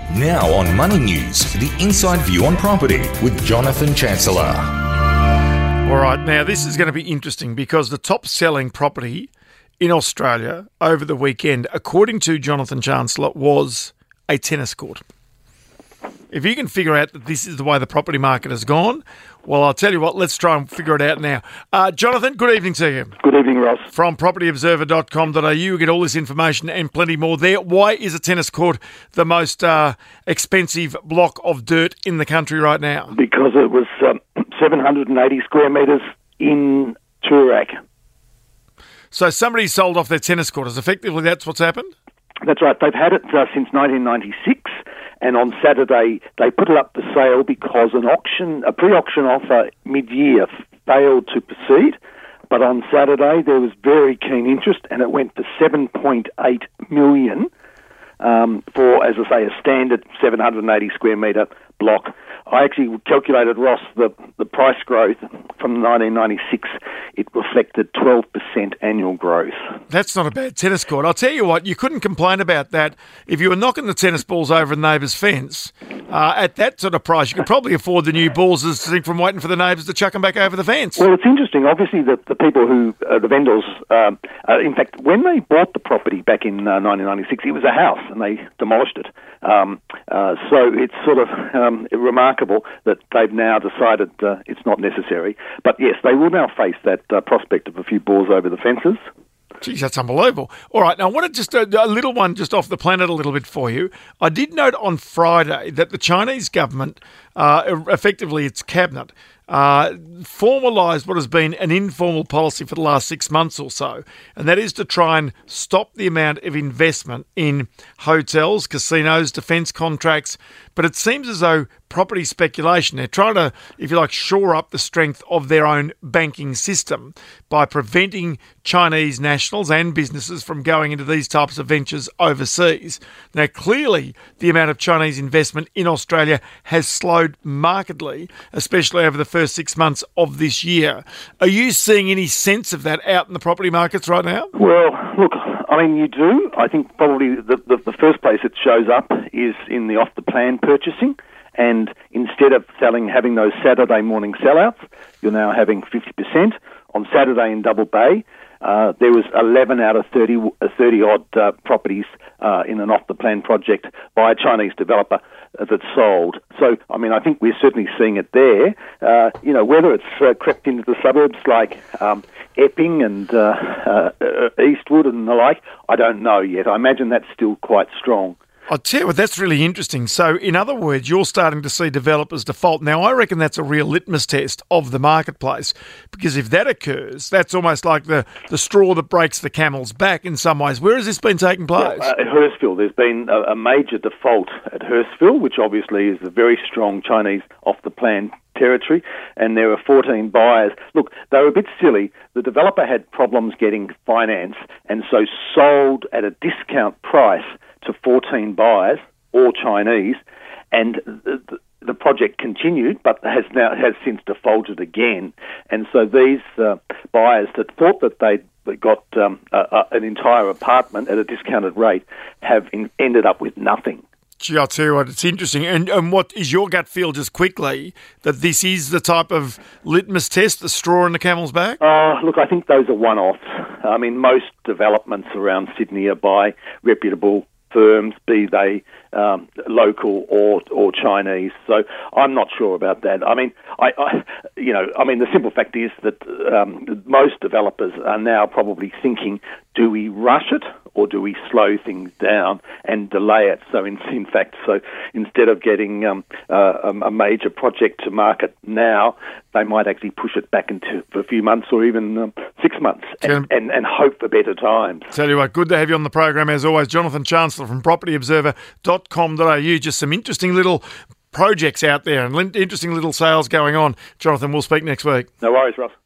Now on Money News, the inside view on property with Jonathan Chancellor. All right, now this is going to be interesting because the top selling property in Australia over the weekend, according to Jonathan Chancellor, was a tennis court. If you can figure out that this is the way the property market has gone, well, I'll tell you what, let's try and figure it out now. Jonathan, good evening to you. Good evening, Ross. From propertyobserver.com.au, you get all this information and plenty more there. Why is a tennis court the most expensive block of dirt in the country right now? Because it was 780 square metres in Toorak. So somebody sold off their tennis court. Effectively, that's what's happened? That's right. They've had it since 1996. And on Saturday, they put it up for sale because a pre-auction offer mid-year failed to proceed. But on Saturday, there was very keen interest, and it went for $7.8 million for, as I say, a standard 780 square metre block. I actually calculated, Ross, the price growth from 1996. It reflected 12% annual growth. That's not a bad tennis court. I'll tell you what, you couldn't complain about that if you were knocking the tennis balls over a neighbour's fence. At that sort of price, you could probably afford the new balls from waiting for the neighbours to chuck them back over the fence. Well, it's interesting. Obviously, the people who, the vendors, in fact, when they bought the property back in 1996, it was a house and they demolished it. So it's sort of remarkable that they've now decided it's not necessary. But yes, they will now face that prospect of a few balls over the fences. Geez, that's unbelievable. All right, now I want to just a little one just off the planet a little bit for you. I did note on Friday that the Chinese government, effectively its cabinet, formalised what has been an informal policy for the last 6 months or so, and that is to try and stop the amount of investment in hotels, casinos, defence contracts. But it seems as though property speculation, they're trying to, if you like, shore up the strength of their own banking system by preventing Chinese nationals and businesses from going into these types of ventures overseas. Now, clearly, the amount of Chinese investment in Australia has slowed markedly, especially over the first 6 months of this year. Are you seeing any sense of that out in the property markets right now? Well, look, I mean, you do. I think probably the first place it shows up is in the off-the-plan purchasing. And instead of having those Saturday morning sellouts, you're now having 50%. On Saturday in Double Bay, there was 11 out of 30-odd properties in an off-the-plan project by a Chinese developer that sold. So, I mean, I think we're certainly seeing it there. Whether it's crept into the suburbs like Epping and Eastwood and the like, I don't know yet. I imagine that's still quite strong. I'll tell you what, that's really interesting. So, in other words, you're starting to see developers default. Now, I reckon that's a real litmus test of the marketplace, because if that occurs, that's almost like the straw that breaks the camel's back in some ways. Where has this been taking place? At Hurstville, there's been a major default at Hurstville, which obviously is a very strong Chinese off-the-plan territory, and there were 14 buyers. Look, they were a bit silly. The developer had problems getting finance and so sold at a discount price to 14 buyers, all Chinese, and the project continued, but has since defaulted again. And so these buyers that thought that they'd got an entire apartment at a discounted rate have ended up with nothing. Gee, I'll tell you what, it's interesting. And what is your gut feel, just quickly, that this is the type of litmus test, the straw in the camel's back? Look, I think those are one-offs. I mean, most developments around Sydney are by reputable firms, be they local or Chinese. So I'm not sure about that. I mean, the simple fact is that most developers are now probably thinking, do we rush it or do we slow things down and delay it? So in fact, instead of getting a major project to market now, they might actually push it back for a few months or even 6 months and hope for better times. Tell you what, good to have you on the program as always. Jonathan Chancellor from propertyobserver.com.au. Just some interesting little projects out there and interesting little sales going on. Jonathan, we'll speak next week. No worries, Ross.